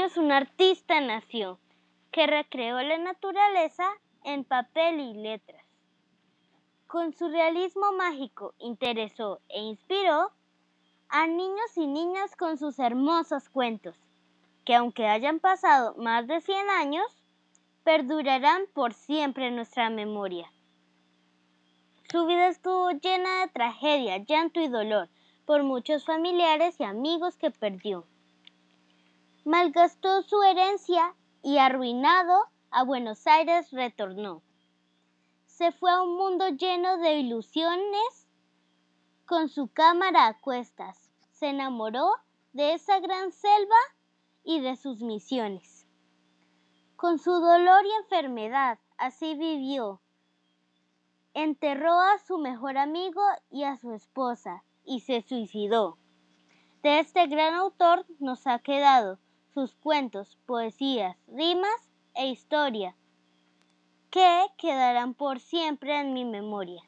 años un artista nació que recreó la naturaleza en papel y letras. Con su realismo mágico interesó e inspiró a niños y niñas con sus hermosos cuentos, que aunque hayan pasado más de 100 años, perdurarán por siempre en nuestra memoria. Su vida estuvo llena de tragedia, llanto y dolor por muchos familiares y amigos que perdió. Malgastó su herencia y arruinado a Buenos Aires retornó. Se fue a un mundo lleno de ilusiones con su cámara a cuestas. Se enamoró de esa gran selva y de sus misiones. Con su dolor y enfermedad, así vivió. Enterró a su mejor amigo y a su esposa y se suicidó. De este gran autor nos ha quedado sus cuentos, poesías, rimas e historia, que quedarán por siempre en mi memoria.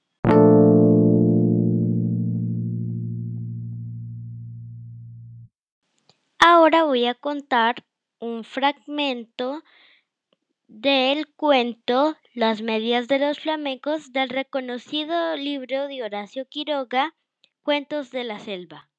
Ahora voy a contar un fragmento del cuento Las medias de los flamencos del reconocido libro de Horacio Quiroga, Cuentos de la Selva.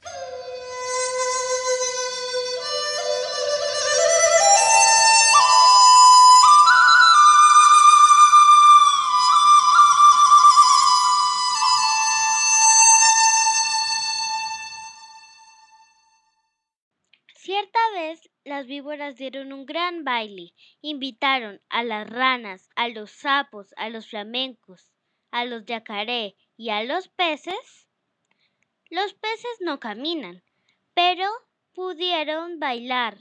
Cierta vez las víboras dieron un gran baile. Invitaron a las ranas, a los sapos, a los flamencos, a los yacaré y a los peces. Los peces no caminan, pero pudieron bailar.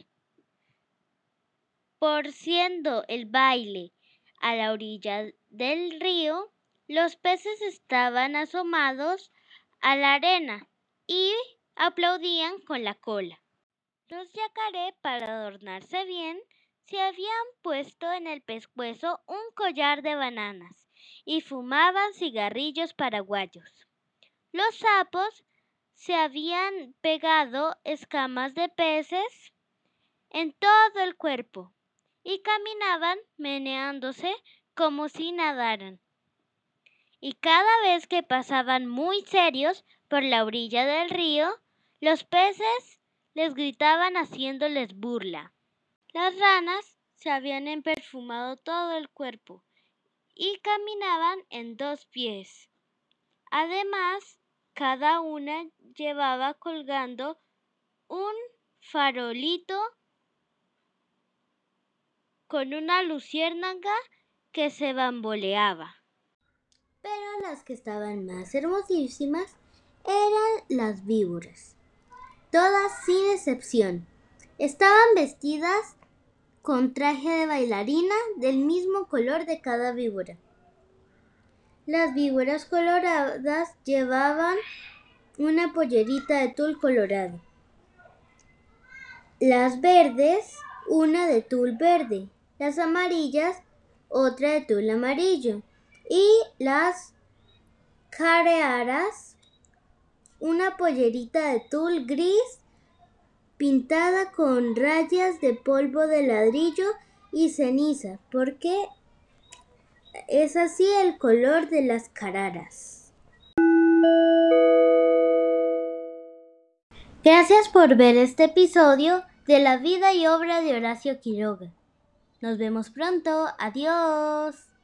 Por siendo el baile a la orilla del río, los peces estaban asomados a la arena y aplaudían con la cola. Los yacaré, para adornarse bien, se habían puesto en el pescuezo un collar de bananas y fumaban cigarrillos paraguayos. Los sapos se habían pegado escamas de peces en todo el cuerpo y caminaban meneándose como si nadaran. Y cada vez que pasaban muy serios por la orilla del río, los peces les gritaban haciéndoles burla. Las ranas se habían perfumado todo el cuerpo y caminaban en 2 pies. Además, cada una llevaba colgando un farolito con una luciérnaga que se bamboleaba. Pero las que estaban más hermosísimas eran las víboras. Todas sin excepción. Estaban vestidas con traje de bailarina del mismo color de cada víbora. Las víboras coloradas llevaban una pollerita de tul colorado. Las verdes, una de tul verde. Las amarillas, otra de tul amarillo. Y las carearas, una pollerita de tul gris pintada con rayas de polvo de ladrillo y ceniza, porque es así el color de las cararas. Gracias por ver este episodio de la vida y obra de Horacio Quiroga. Nos vemos pronto. Adiós.